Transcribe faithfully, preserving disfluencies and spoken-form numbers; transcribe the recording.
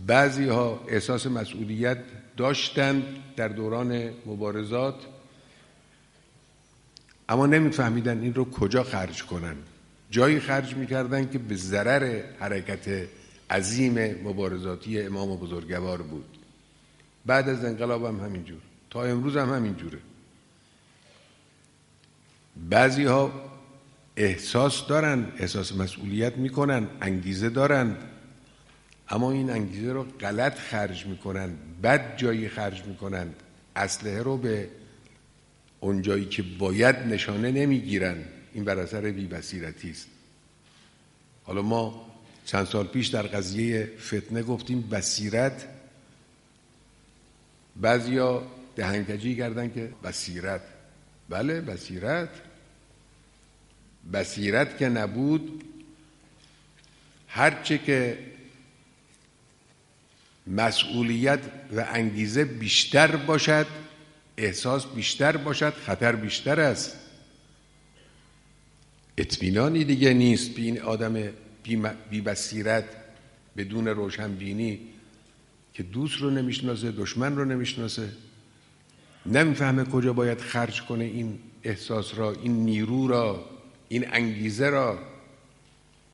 بعضی ها احساس مسئولیت داشتند در دوران مبارزات، اما نمیفهمیدن این رو کجا خرج کنن. جایی خرج میکردن که به ضرر حرکت عظیم مبارزاتی امام بزرگوار بود. بعد از انقلاب هم همینجور، تا امروز هم همینجوره. بعضی ها احساس دارن، احساس مسئولیت میکنن، انگیزه دارن، اما این انگیزه رو غلط خرج میکنن، بد جایی خرج میکنن، اسلحه رو به اون جایی که باید نشانه نمیگیرن. این بر اثر بی‌بصیرتی است. حالا ما چند سال پیش در قضیه فتنه گفتیم بصیرت، بعضیا دهنکجی کردن که بصیرت. بله بصیرت، بصیرت که نبود، هرچه که مسئولیت و انگیزه بیشتر باشد، احساس بیشتر باشد، خطر بیشتر است. اطمینانی دیگه نیست به این آدم بی بصیرت بدون روشنبینی که دوست رو نمیشناسه، دشمن رو نمیشناسه، نمیفهمه کجا باید خرج کنه این احساس را، این نیرو را، این انگیزه را.